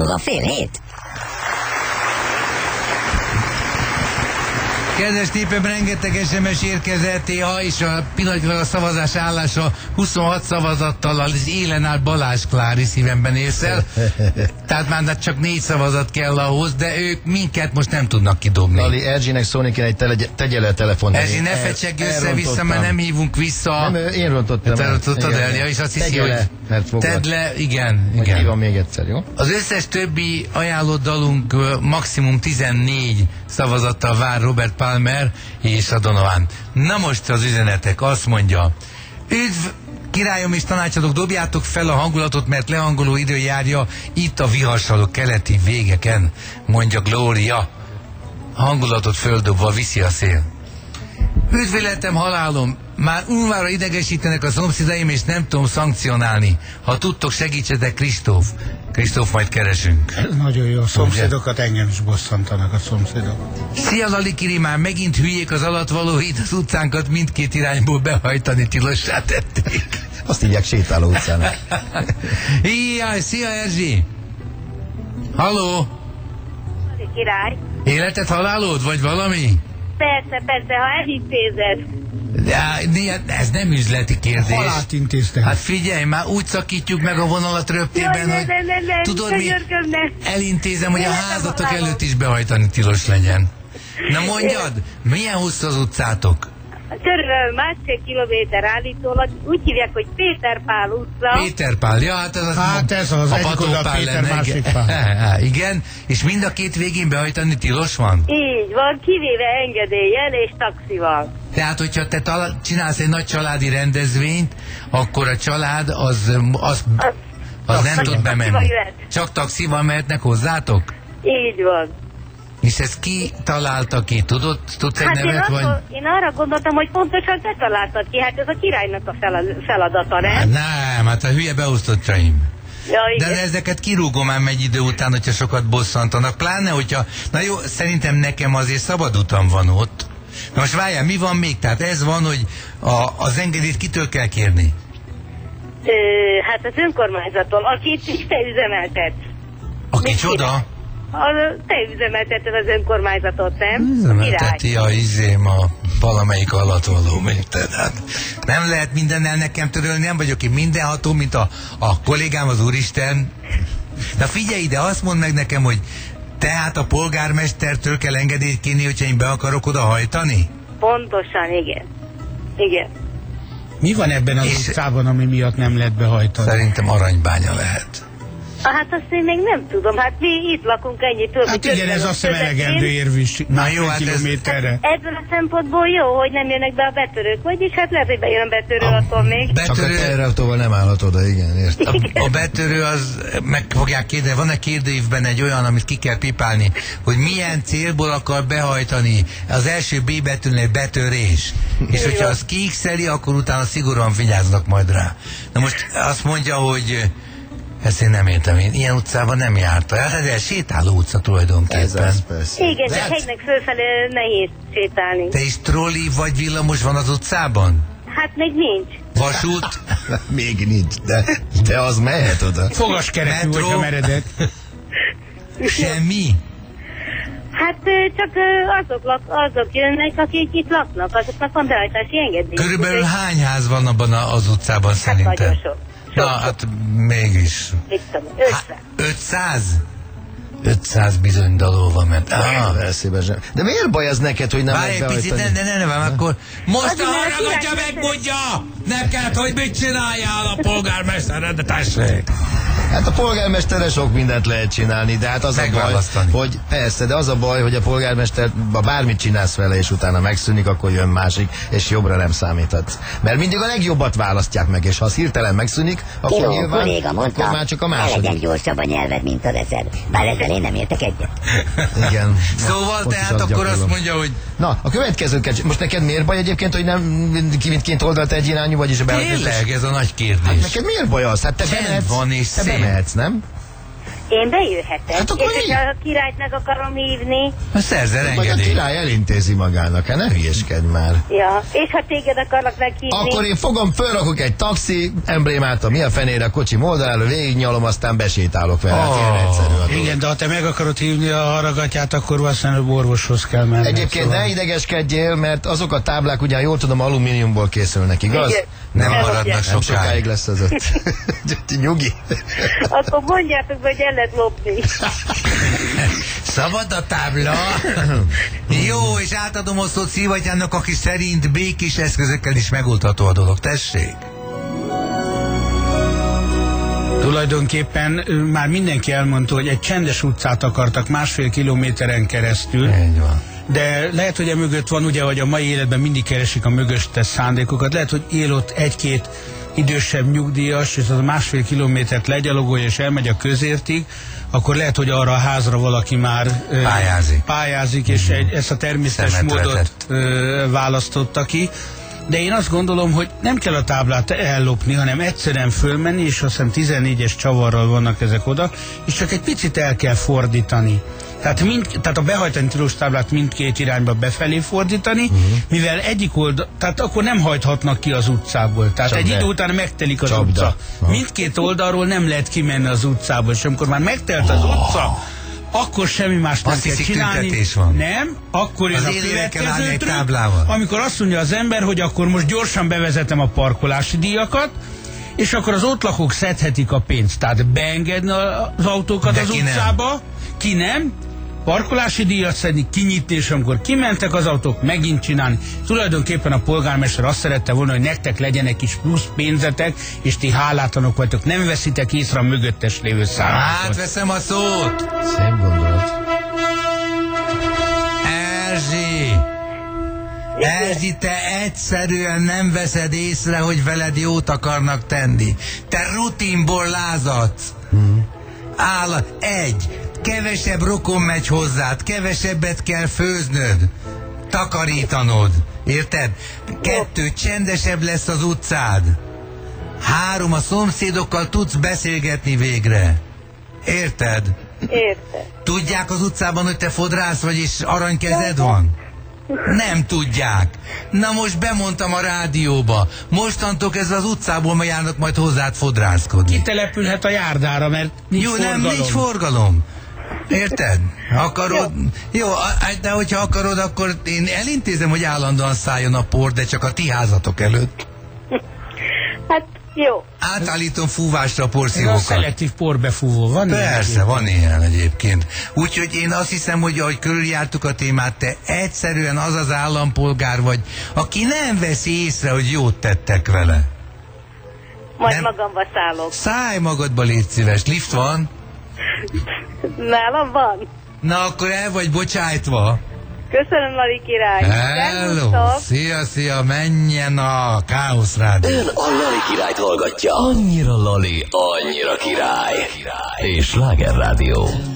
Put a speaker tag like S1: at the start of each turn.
S1: Zúg a fél hét.
S2: Kedves népem, rengeteg SMS érkezett, és a pillanatban a szavazás állása 26 szavazattal az élen áll Balázs Klári szívemben észel. Tehát már csak 4 szavazat kell ahhoz, de ők minket most nem tudnak kidobni.
S3: Lali, Erzsinek szólni kéne, hogy tegye le a telefont.
S2: Erzsi, ne fecsegj össze-vissza, mert nem hívunk vissza.
S3: Nem, én rontottam.
S2: Te rontottad el, ja, és azt hiszi, hogy tedd le, igen.
S3: Hívom még egyszer, jó?
S2: Az összes többi ajánlott dalunk maximum 14 szavazattal vár Robert Palmer és a Donovan. Na most az üzenetek, azt mondja: üdv, királyom és tanácsadók, dobjátok fel a hangulatot, mert lehangoló idő járja itt a viharsaló keleti végeken, mondja Gloria. Hangulatot földobva viszi a szél. Üdvületem, halálom, már unvára idegesítenek a szomszédaim, és nem tudom szankcionálni. Ha tudtok, segítsetek, Kristóf. Kristóf, majd keresünk.
S4: Ez nagyon jó. A szomszédokat engem is bosszantanak a szomszédok.
S2: Szia, Lali Kiri, már megint hülyék az alattvalóid, az utcánkat mindkét irányból behajtani tilossá tették.
S3: Azt hívják sétáló utcának.
S2: Jaj, szia, Erzsi! Halló!
S5: Király.
S2: Életed, halálod, vagy valami?
S5: Persze, ha elintézed.
S2: Ez nem üzleti kérdés.
S4: Halált intéztek.
S2: Hát figyelj, már úgy szakítjuk meg a vonalat röptében, hogy tudod mi? Elintézem, hogy a házatok előtt is behajtani tilos legyen. Na mondjad, milyen hosszú az utcátok?
S5: Körülbelül 1,5 kilométer állítólag, úgy hívják, hogy Péter Pál utca.
S2: Péter Pál, ja, hát
S4: ez az egyik oldal Péter, másik Pál.
S2: Igen, és mind a két végén behajtani tilos van?
S5: Így van, kivéve engedéllyel és taxival.
S2: Tehát, hogyha te csinálsz egy nagy családi rendezvényt, akkor a család az nem tud bemenni. Csak taxival mehetnek hozzátok?
S5: Így van.
S2: És ezt ki találta ki? Tudsz egy nevet?
S5: Én arra gondoltam, hogy pontosan te találtad ki, hát ez a királynak a feladata, nem?
S2: Nem, hát a hülye beosztottjaim.
S5: Ja,
S2: de ezeket kirúgom ám egy idő után, hogyha sokat bosszantanak. Pláne, hogyha, na jó, szerintem nekem azért szabad utam van ott. Na most várjál, mi van még? Tehát ez van, hogy az engedélyt kitől kell kérni?
S5: Hát az önkormányzattól, akit te üzemeltetsz.
S2: Aki csoda?
S5: Te üzemelteted az önkormányzatot, nem?
S2: Üzemelteti a valamelyik alattvaló, érted? Hát nem lehet mindennel nekem törölni, nem vagyok én mindenható, mint a kollégám, az Úristen. Na figyelj ide, azt mondd meg nekem, hogy tehát a polgármestertől kell engedélyt kérni, hogyha én be akarok oda hajtani?
S5: Pontosan, igen.
S4: Mi van ebben az utcában, ami miatt nem lehet behajtani?
S2: Szerintem Aranybánya lehet.
S5: Hát azt én még nem tudom, hát mi itt lakunk ennyitől.
S4: Hát igen, ez azt hiszem elegendő érvű.
S2: Na jó, hát
S4: kilométerre.
S5: Ebből a szempontból jó, hogy nem jönnek be a betörők, vagyis hát lehet, hogy bejön a betörő attól még.
S3: Csak a teherautóval nem állhat oda, igen, értem.
S2: A betörő az, meg fogják kérdezni, van-e kérdőívben egy olyan, amit ki kell pipálni, hogy milyen célból akar behajtani az első B betűnél betörés. És hogyha az kiikszeli, akkor utána szigorúan vigyáznak majd rá. Na most azt mondja, hogy ezt én nem értem, én ilyen utcában nem jártam. Ez sétáló utca tulajdonképpen.
S5: Igen, de hegynek fölfelé nehéz sétálni.
S2: Te is trolli vagy villamos van az utcában?
S5: Hát még nincs.
S2: Vasút?
S3: Még nincs, de az mehet oda.
S4: Fogaskerekű, hogyha meredek.
S2: Semmi?
S5: Hát csak azok jönnek, akik itt laknak, azoknak van behajtási engedély.
S2: Körülbelül hány ház van abban az utcában szerintem?
S5: Hát nagyon sok.
S2: Na, hát mégis. 500? 500 bizony dalóva ment.
S3: De miért baj az neked, hogy nem lehet behajtani?
S2: Várj egy picit, nem, akkor most a hallgatja megmondja neked, hogy mit csináljál a polgármester, de tessék.
S3: Hát a polgármesterre sok mindent lehet csinálni, de hát az a baj, hogy persze, de az a baj, hogy a polgármester, bármit csinálsz vele, és utána megszűnik, akkor jön másik, és jobbra nem számíthatsz. Mert mindig a legjobbat választják meg, és ha az hirtelen megszűnik, akkor
S1: jó,
S3: nyilván,
S1: kolléga mondta,
S3: akkor már csak a második.
S1: Ne legyen gyorsabb a nyelved, mint a eszed. Bár ezzel én nem értek egyet.
S3: Igen.
S2: Szóval tehát akkor azt mondja, hogy...
S3: Na, a következőket, most neked miért baj egyébként, hogy nem mindként oldalt egy irányú, vagyis a
S2: behajtás? Tényleg, ez a nagy kérdés.
S3: Hát neked miért baj az? Hát te bemehetsz, nem?
S5: Én bejöhetek.
S3: Hát akkor
S5: és hogyha a királyt meg akarom hívni.
S2: Szerzel
S3: majd a
S2: engedélyt.
S3: király elintézi magának, hát ne hülyeskedj már.
S5: Ja. És ha téged akarlak meghívni.
S3: Akkor én fogom, fölrakok egy taxi emblémát, a mi a fenére a kocsi oldalára, végignyalom, aztán besétálok vele. Hát ilyen egyszerű a dolog.
S4: Igen, de ha te meg akarod hívni a haragatyát, akkor valószínűleg orvoshoz kell menni.
S3: Egyébként
S4: szóval.
S3: ne idegeskedjél, mert azok a táblák ugyan jól tudom alumíniumból készülnek, igaz?
S5: Igen.
S2: Nem maradnak
S3: Nem
S2: sokáig.
S3: sokáig lesz az ott. Nyugi.
S5: Akkor mondjátok, hogy el lehet lopni.
S2: Szabad a tábla. Jó, és átadom a szót Szivatyának, aki szerint békés eszközökkel is megoldható a dolog. Tessék!
S4: Tulajdonképpen már mindenki elmondta, hogy egy csendes utcát akartak 1,5 kilométeren keresztül.
S2: Így van.
S4: De lehet, hogy mögött van, ugye, hogy a mai életben mindig keresik a mögöttes szándékokat. Lehet, hogy él ott egy-két idősebb nyugdíjas, és az a 1,5 kilométert legyalogolja, és elmegy a közértig, akkor lehet, hogy arra a házra valaki már pályázik és ezt a természetes módot választotta ki. De én azt gondolom, hogy nem kell a táblát ellopni, hanem egyszerűen fölmenni, és azt hiszem 14-es csavarral vannak ezek oda, és csak egy picit el kell fordítani. Tehát a behajtani tilos táblát mindkét irányba befelé fordítani, mivel egyik oldal, tehát akkor nem hajthatnak ki az utcából. Tehát egy idő után megtelik az utca. Mindkét oldalról nem lehet kimenni az utcából, és amikor már megtelt az utca, akkor semmi más nem kell csinálni.
S2: Van.
S4: Nem, akkor jön a következő trükk, amikor azt mondja az ember, hogy akkor most gyorsan bevezetem a parkolási díjakat, és akkor az ott lakók szedhetik a pénzt. Tehát beengedni az autókat de az utcába, ki nem, parkolási díjat szedni, kinyitni, és amikor kimentek az autók, megint csinálni. Tulajdonképpen a polgármester azt szerette volna, hogy nektek legyenek is plusz pénzetek, és ti hálátlanok vagytok, nem veszitek észre a mögöttes lévő számokat.
S2: Átveszem a szót!
S3: Szép gondolat.
S2: Erzsi, te egyszerűen nem veszed észre, hogy veled jót akarnak tenni. Te rutinból lázadsz. Kevesebb rokon megy hozzád, kevesebbet kell főznöd, takarítanod. Érted? 2, csendesebb lesz az utcád. 3, a szomszédokkal tudsz beszélgetni végre. Érted?
S5: Érted.
S2: Tudják az utcában, hogy te fodrász vagy és aranykezed van? Nem tudják. Na most bemondtam a rádióba. Mostantól kezdve az utcából járnak majd hozzád fodrászkodni.
S4: Kitelepülhet a járdára, mert nincs forgalom.
S2: Nem, nincs forgalom. Érted? Akarod? Jó, de hogyha akarod, akkor én elintézem, hogy állandóan szálljon a por, de csak a ti házatok előtt.
S5: Hát jó.
S2: Átállítom fúvásra a
S4: Ez a
S2: porszívókat.
S4: szelektív porbefúvó van?
S2: Persze, van ilyen egyébként. Úgyhogy én azt hiszem, hogy ahogy körüljártuk a témát, te egyszerűen az az állampolgár vagy, aki nem veszi észre, hogy jót tettek vele.
S5: Majd
S2: Nem.
S5: magamba szállok.
S2: Szállj magadba, légy szíves. Lift van?
S5: Nálam van.
S2: Na, akkor el vagy bocsájtva.
S5: Köszönöm, Lali király.
S2: Hello!
S5: Szervusztok.
S2: Szia, menjen a Káosz Rádió.
S6: Ön a Lali királyt hallgatja. Annyira Lali, annyira király. És Sláger Rádió.